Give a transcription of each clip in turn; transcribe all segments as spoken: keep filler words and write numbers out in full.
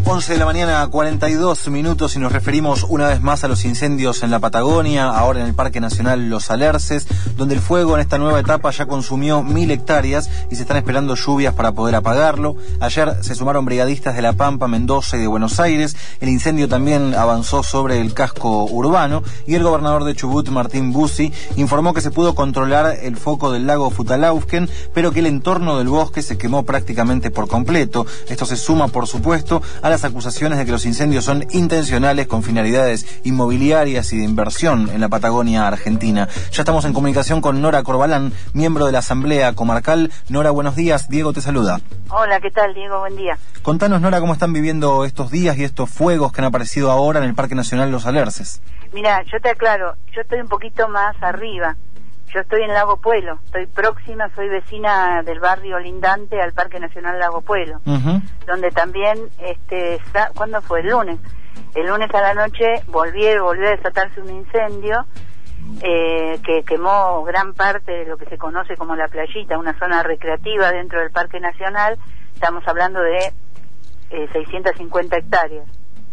once de la mañana, cuarenta y dos minutos, y nos referimos una vez más a los incendios en la Patagonia, ahora en el Parque Nacional Los Alerces, donde el fuego en esta nueva etapa ya consumió mil hectáreas y se están esperando lluvias para poder apagarlo. Ayer se sumaron brigadistas de La Pampa, Mendoza y de Buenos Aires. El incendio también avanzó sobre el casco urbano y el gobernador de Chubut, Martín Bussi, informó que se pudo controlar el foco del lago Futalaufken, pero que el entorno del bosque se quemó prácticamente por completo. Esto se suma, por supuesto, a las acusaciones de que los incendios son intencionales con finalidades inmobiliarias y de inversión en la Patagonia Argentina. Ya estamos en comunicación con Nora Corbalán, miembro de la Asamblea Comarcal. Nora, buenos días. Diego te saluda. Hola, ¿qué tal, Diego? Buen día. Contanos, Nora, cómo están viviendo estos días y estos fuegos que han aparecido ahora en el Parque Nacional Los Alerces. Mira, yo te aclaro, yo estoy un poquito más arriba. Yo estoy en Lago Puelo, estoy próxima, soy vecina del barrio lindante al Parque Nacional Lago Puelo, uh-huh. donde también, este, ¿cuándo fue? El lunes. El lunes a la noche volvió, volvió a desatarse un incendio eh, que quemó gran parte de lo que se conoce como la playita, una zona recreativa dentro del Parque Nacional. Estamos hablando de eh, seiscientas cincuenta hectáreas.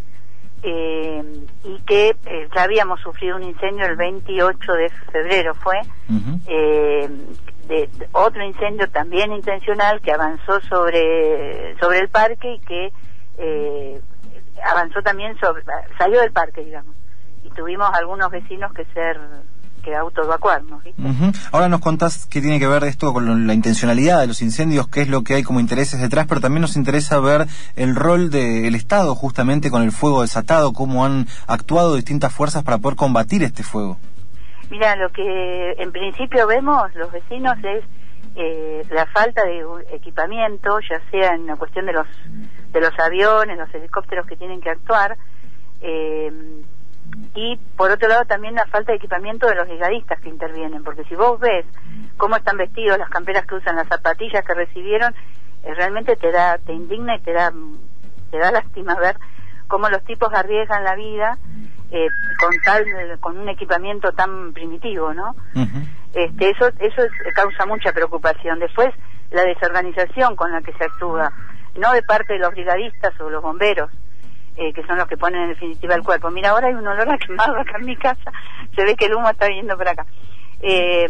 Eh, y que eh, ya habíamos sufrido un incendio el veintiocho de febrero fue uh-huh. eh, de, de otro incendio también intencional que avanzó sobre sobre el parque y que eh, avanzó también sobre salió del parque, digamos, y tuvimos algunos vecinos que ser que autoevacuarnos, ¿viste? Uh-huh. Ahora nos contás qué tiene que ver esto con la intencionalidad de los incendios, qué es lo que hay como intereses detrás, pero también nos interesa ver el rol del Estado justamente con el fuego desatado, cómo han actuado distintas fuerzas para poder combatir este fuego. Mira, lo que en principio vemos los vecinos es eh, la falta de equipamiento, ya sea en la cuestión de los de los aviones, los helicópteros que tienen que actuar, eh, y por otro lado también la falta de equipamiento de los brigadistas que intervienen, porque si vos ves cómo están vestidos, las camperas que usan, las zapatillas que recibieron, eh, realmente te da, te indigna y te da, te da lástima ver cómo los tipos arriesgan la vida eh, con tal, con un equipamiento tan primitivo, ¿no? Uh-huh. Este, eso, eso es, causa mucha preocupación. Después la desorganización con la que se actúa, no de parte de los brigadistas o los bomberos, Eh, que son los que ponen en definitiva el cuerpo. Mira, ahora hay un olor a quemado acá en mi casa, se ve que el humo está viniendo por acá. Eh,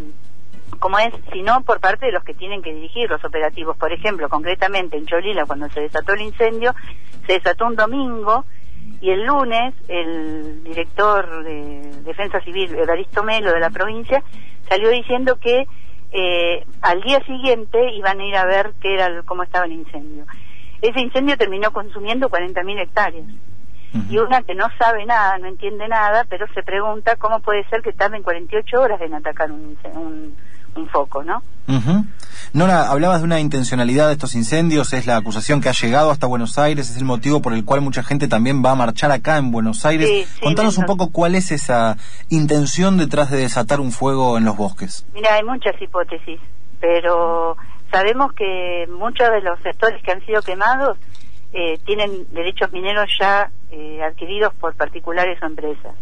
como es, sino por parte de los que tienen que dirigir los operativos. Por ejemplo, concretamente en Cholila, cuando se desató el incendio, se desató un domingo, y el lunes el director de Defensa Civil, Evaristo Melo, de la provincia, salió diciendo que eh, al día siguiente iban a ir a ver qué era, cómo estaba el incendio. Ese incendio terminó consumiendo cuarenta mil hectáreas. Uh-huh. Y una que no sabe nada, no entiende nada, pero se pregunta cómo puede ser que tarden cuarenta y ocho horas en atacar un, un, un foco, ¿no? Uh-huh. Nora, hablabas de una intencionalidad de estos incendios, es la acusación que ha llegado hasta Buenos Aires, es el motivo por el cual mucha gente también va a marchar acá en Buenos Aires. Sí, sí, Contanos un poco cuál es esa intención detrás de desatar un fuego en los bosques. Mira, hay muchas hipótesis, pero sabemos que muchos de los sectores que han sido quemados eh, tienen derechos mineros ya eh, adquiridos por particulares o empresas.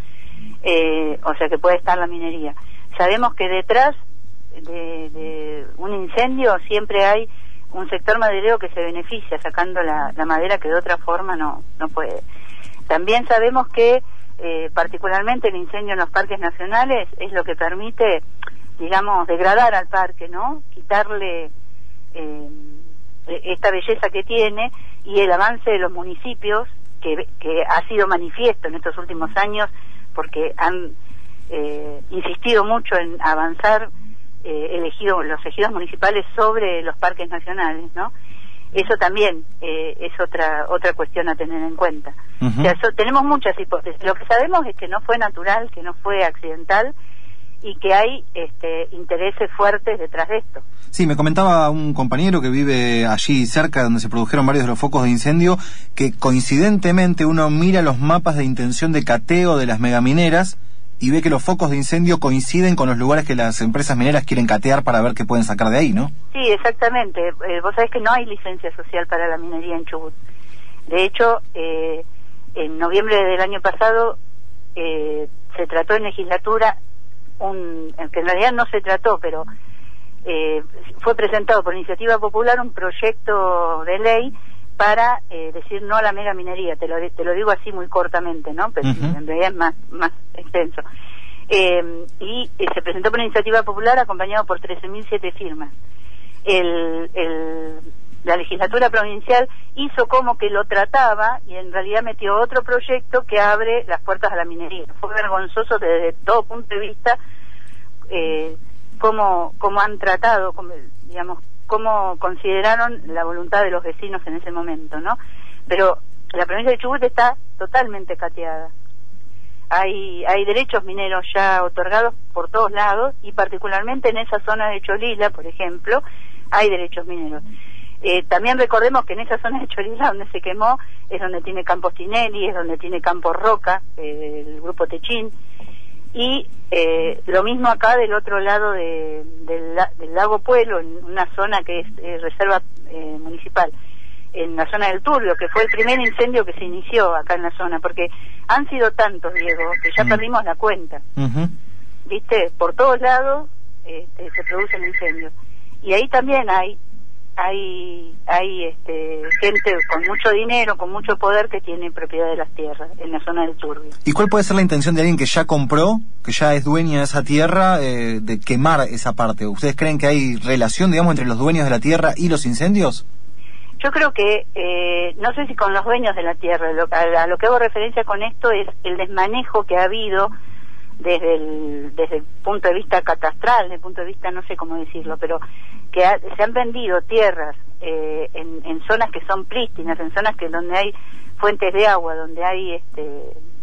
Eh, o sea que puede estar la minería. Sabemos que detrás de, de un incendio siempre hay un sector maderero que se beneficia sacando la, la madera que de otra forma no, no puede. También sabemos que eh, particularmente el incendio en los parques nacionales es lo que permite, digamos, degradar al parque, ¿no? Quitarle eh, esta belleza que tiene, y el avance de los municipios, que, que ha sido manifiesto en estos últimos años, porque han eh, insistido mucho en avanzar eh, elegido, los ejidos municipales sobre los parques nacionales, ¿no? Eso también eh, es otra otra cuestión a tener en cuenta. Uh-huh. O sea, so, tenemos muchas hipótesis. Lo que sabemos es que no fue natural, que no fue accidental, y que hay este, intereses fuertes detrás de esto. Sí, me comentaba un compañero que vive allí cerca donde se produjeron varios de los focos de incendio, que coincidentemente uno mira los mapas de intención de cateo de las megamineras y ve que los focos de incendio coinciden con los lugares que las empresas mineras quieren catear para ver qué pueden sacar de ahí, ¿no? Sí, exactamente. Eh, vos sabés que no hay licencia social para la minería en Chubut. De hecho, eh, en noviembre del año pasado eh, se trató en legislatura un, que en realidad no se trató, pero eh, fue presentado por iniciativa popular un proyecto de ley para eh, decir no a la mega minería. Te lo, te lo digo así muy cortamente, ¿no? Pero uh-huh. en realidad es más, más extenso. Eh, y eh, se presentó por iniciativa popular acompañado por trece mil siete firmas. El, el, la legislatura provincial hizo como que lo trataba y en realidad metió otro proyecto que abre las puertas a la minería. Fue vergonzoso desde todo punto de vista eh, cómo, cómo han tratado, cómo, digamos, cómo consideraron la voluntad de los vecinos en ese momento, ¿no? Pero la provincia de Chubut está totalmente cateada. Hay, hay derechos mineros ya otorgados por todos lados y particularmente en esa zona de Cholila, por ejemplo, hay derechos mineros. Eh, también recordemos que en esa zona de Cholila donde se quemó es donde tiene Campos Tinelli, es donde tiene Campos Roca, eh, el grupo Techín, y eh, lo mismo acá del otro lado de, del, del lago Puelo, en una zona que es eh, reserva eh, municipal, en la zona del Turbio, que fue el primer incendio que se inició acá en la zona, porque han sido tantos, Diego, que ya mm. perdimos la cuenta. Uh-huh. ¿Viste? Por todos lados este, se producen incendios. Y ahí también hay hay hay este, gente con mucho dinero, con mucho poder que tiene propiedad de las tierras en la zona del Turbio. ¿Y cuál puede ser la intención de alguien que ya compró, que ya es dueña de esa tierra, eh, de quemar esa parte? ¿Ustedes creen que hay relación, digamos, entre los dueños de la tierra y los incendios? Yo creo que, eh, no sé si con los dueños de la tierra, lo, a, a lo que hago referencia con esto es el desmanejo que ha habido desde el, desde el punto de vista catastral, desde el punto de vista, no sé cómo decirlo, pero que ha, se han vendido tierras eh, en, en zonas que son prístinas, en zonas que donde hay fuentes de agua, donde hay este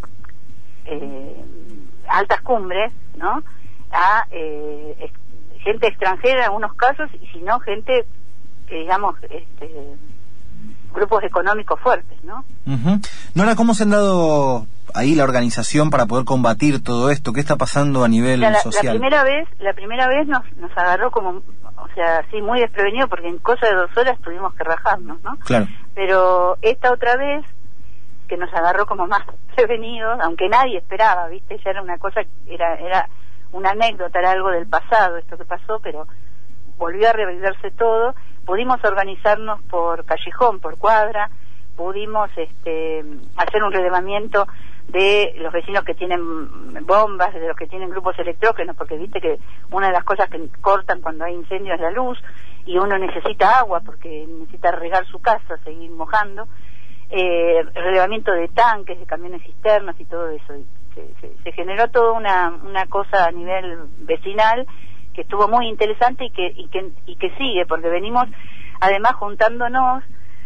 eh, altas cumbres, ¿no? A eh, es, gente extranjera en algunos casos, y si no, gente que digamos, este, grupos económicos fuertes, ¿no? Uh-huh. Nora, ¿cómo se han dado ahí la organización para poder combatir todo esto? ¿Qué está pasando a nivel o sea, la, social? La primera vez, la primera vez nos, nos agarró como, o sea, sí, muy desprevenido, porque en cosa de dos horas tuvimos que rajarnos, ¿no? Claro. Pero esta otra vez, que nos agarró como más prevenidos, aunque nadie esperaba, ¿viste? Ya era una cosa, era, era una anécdota, era algo del pasado esto que pasó, pero volvió a revivirse todo. Pudimos organizarnos por callejón, por cuadra, pudimos este, hacer un relevamiento de los vecinos que tienen bombas, de los que tienen grupos electrógenos, porque viste que una de las cosas que cortan cuando hay incendios es la luz, y uno necesita agua porque necesita regar su casa, seguir mojando, eh, relevamiento de tanques, de camiones cisternas y todo eso. Y se, se, se generó toda una, una cosa a nivel vecinal que estuvo muy interesante y que y que y que sigue, porque venimos además juntándonos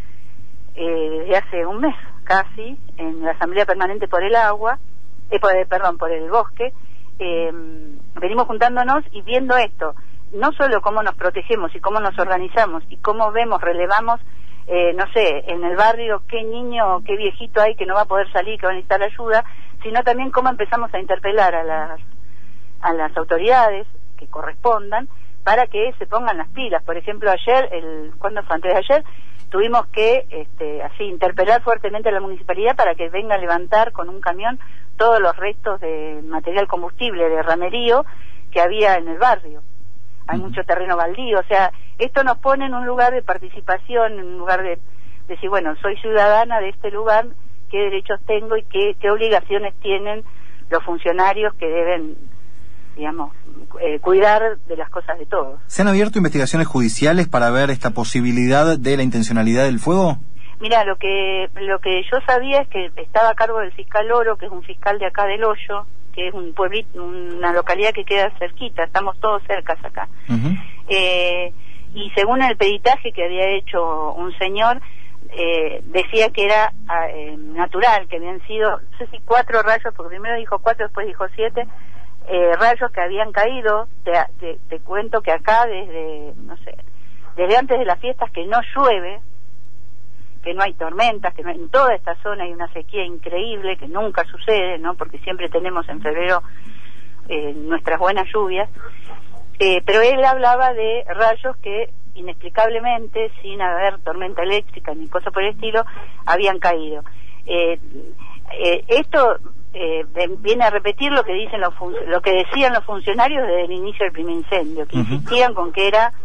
eh, desde hace un mes casi en la Asamblea Permanente por el Agua, eh, por, perdón, por el bosque, eh, venimos juntándonos y viendo esto, no solo cómo nos protegemos y cómo nos organizamos y cómo vemos, relevamos, eh, no sé, en el barrio qué niño o qué viejito hay que no va a poder salir, que va a necesitar ayuda, sino también cómo empezamos a interpelar a las a las autoridades que correspondan para que se pongan las pilas. Por ejemplo, ayer, el ¿cuándo fue? Antes de ayer, tuvimos que este, así interpelar fuertemente a la municipalidad para que venga a levantar con un camión todos los restos de material combustible, de ramerío que había en el barrio. Hay uh-huh. mucho terreno baldío, o sea, esto nos pone en un lugar de participación, en un lugar de, de decir, bueno, soy ciudadana de este lugar, qué derechos tengo y qué, qué obligaciones tienen los funcionarios que deben, digamos, eh, cuidar de las cosas de todos. ¿Se han abierto investigaciones judiciales para ver esta posibilidad de la intencionalidad del fuego? Mira, lo que lo que yo sabía es que estaba a cargo del fiscal Oro, que es un fiscal de acá del Hoyo, que es un pueblito, una localidad que queda cerquita, estamos todos cercas acá. Uh-huh. Eh, y según el peritaje que había hecho un señor, eh, decía que era eh, natural, que habían sido, no sé si cuatro rayos, porque primero dijo cuatro, después dijo siete, Eh, rayos que habían caído. Te, te, te cuento que acá desde, no sé, desde antes de las fiestas que no llueve, que no hay tormentas, que no, en toda esta zona hay una sequía increíble que nunca sucede, ¿no? Porque siempre tenemos en febrero eh, nuestras buenas lluvias, eh, pero él hablaba de rayos que inexplicablemente, sin haber tormenta eléctrica ni cosa por el estilo, habían caído. Eh, eh, esto Eh, viene a repetir lo que dicen los fun- lo que decían los funcionarios desde el inicio del primer incendio, que uh-huh. insistían con que era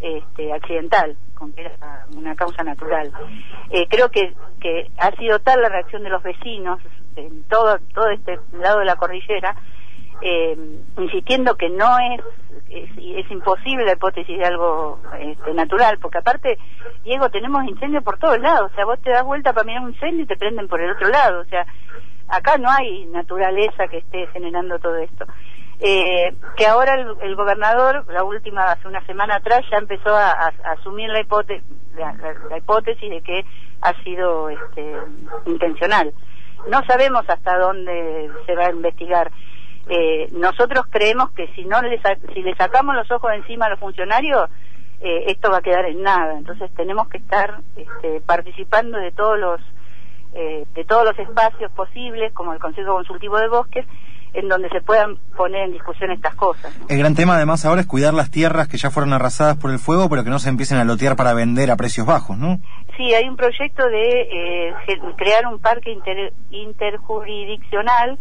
este, accidental, con que era una causa natural. Eh, creo que, que ha sido tal la reacción de los vecinos en todo, todo este lado de la cordillera, eh, insistiendo que no es, es, es imposible la hipótesis de algo este, natural, porque aparte, Diego, tenemos incendios por todos lados, o sea, vos te das vuelta para mirar un incendio y te prenden por el otro lado, o sea, acá no hay naturaleza que esté generando todo esto. Eh, que ahora el, el gobernador, la última, hace una semana atrás, ya empezó a, a, a asumir la hipótesis, la, la, la hipótesis de que ha sido este, intencional. No sabemos hasta dónde se va a investigar. Eh, nosotros creemos que si no le, si le sacamos los ojos de encima a los funcionarios, eh, esto va a quedar en nada. Entonces tenemos que estar este, participando de todos los eh, de todos los espacios posibles, como el Consejo Consultivo de Bosques, en donde se puedan poner en discusión estas cosas, ¿no? El gran tema además ahora es cuidar las tierras que ya fueron arrasadas por el fuego, pero que no se empiecen a lotear para vender a precios bajos, ¿no? Sí, hay un proyecto de eh, crear un parque inter, interjurisdiccional,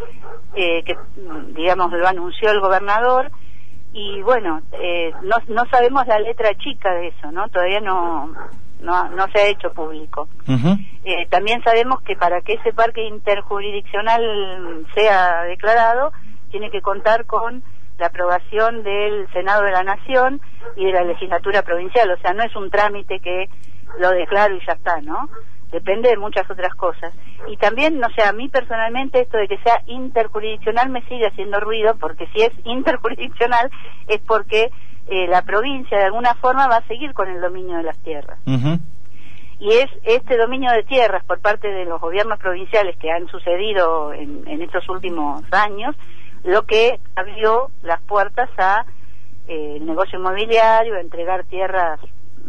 eh, que digamos lo anunció el gobernador, y bueno, eh, no, no sabemos la letra chica de eso, ¿no? Todavía no... No, no se ha hecho público. Uh-huh. Eh, también sabemos que para que ese parque interjurisdiccional sea declarado, tiene que contar con la aprobación del Senado de la Nación y de la legislatura provincial. O sea, no es un trámite que lo declaro y ya está, ¿no? Depende de muchas otras cosas. Y también, no sé, a mí personalmente esto de que sea interjurisdiccional me sigue haciendo ruido, porque si es interjurisdiccional es porque Eh, la provincia de alguna forma va a seguir con el dominio de las tierras. Uh-huh. Y es este dominio de tierras por parte de los gobiernos provinciales que han sucedido en, en estos últimos años lo que abrió las puertas a eh, el negocio inmobiliario, a entregar tierras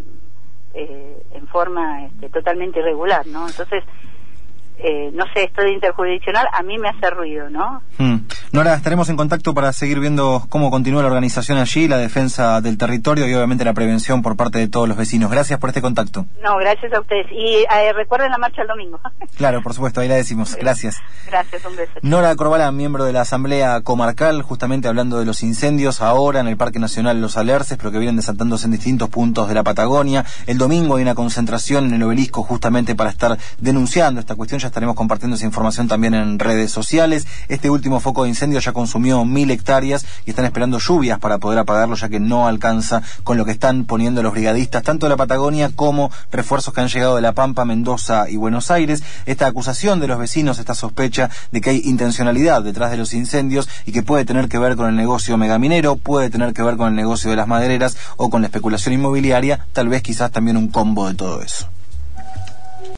eh, en forma este, totalmente irregular, ¿no? Entonces, eh, no sé, esto de interjurisdiccional a mí me hace ruido, ¿no? Hmm. Nora, estaremos en contacto para seguir viendo cómo continúa la organización allí, la defensa del territorio y obviamente la prevención por parte de todos los vecinos. Gracias por este contacto. No, gracias a ustedes. Y eh, recuerden la marcha el domingo. Claro, por supuesto, ahí la decimos. Gracias. Gracias, un beso. Nora Corbalán, miembro de la Asamblea Comarcal, justamente hablando de los incendios ahora en el Parque Nacional Los Alerces, pero que vienen desatándose en distintos puntos de la Patagonia. El domingo hay una concentración en el Obelisco justamente para estar denunciando esta cuestión. Ya estaremos compartiendo esa información también en redes sociales. Este último foco de incendio ya consumió mil hectáreas y están esperando lluvias para poder apagarlo, ya que no alcanza con lo que están poniendo los brigadistas, tanto de la Patagonia como refuerzos que han llegado de La Pampa, Mendoza y Buenos Aires. Esta acusación de los vecinos, esta sospecha de que hay intencionalidad detrás de los incendios y que puede tener que ver con el negocio megaminero, puede tener que ver con el negocio de las madereras o con la especulación inmobiliaria, tal vez quizás también un combo de todo eso.